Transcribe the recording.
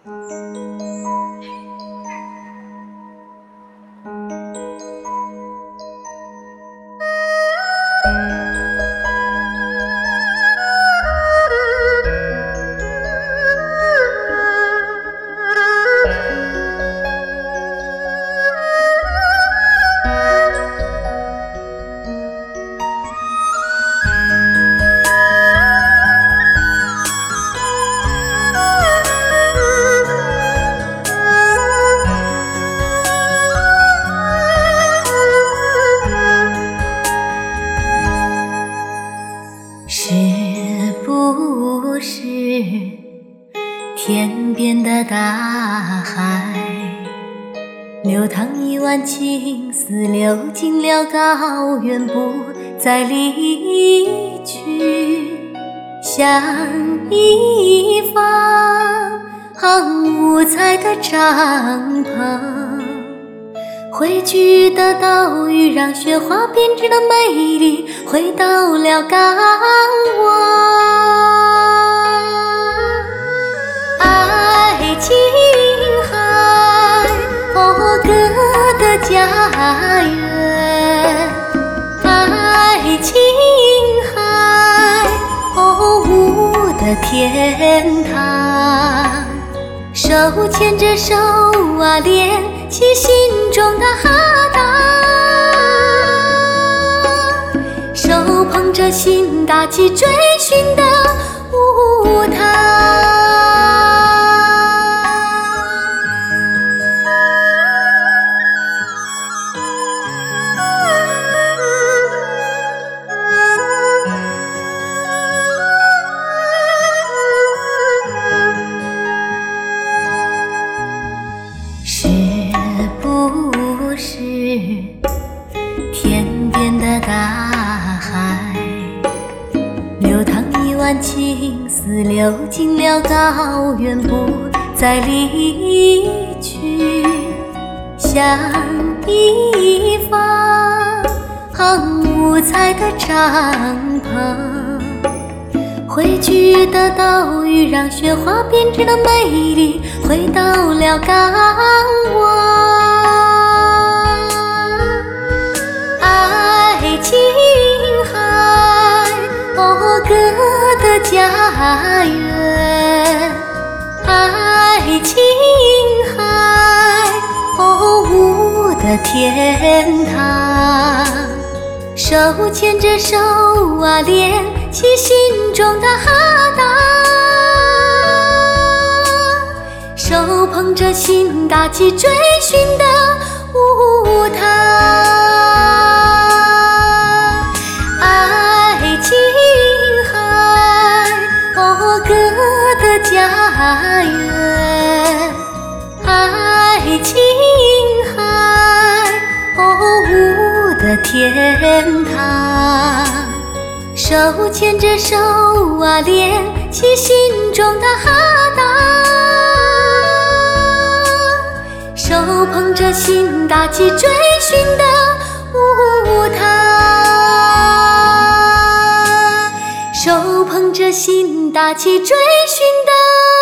是不是天边的大海，流淌一湾情丝，流进了高原，不再离去。像一方五彩的帐篷，汇聚的岛屿让雪花编织的美丽回到了港湾。爱琴海，哦，歌的家园。爱琴海，哦，舞的天堂。手牵着手啊，连起心中的哈达，手捧着心，搭起追寻的舞台。是不是天边的大海，流淌一湾情丝，流进了高原，不再离去。像一方五彩的帐篷，汇聚的岛屿让雪花编织的美丽回到了港湾。爱琴海，哦，歌的家园。爱琴海，哦，舞的天堂。手牵着手啊，连起心中的哈达，手捧着心，搭起追寻的舞台。爱琴海，哦，歌的家园。爱琴海，哦，舞的天堂。手牵着手啊，连起心中的哈达，手捧着心，搭起追寻的舞台。手捧着心，搭起追寻的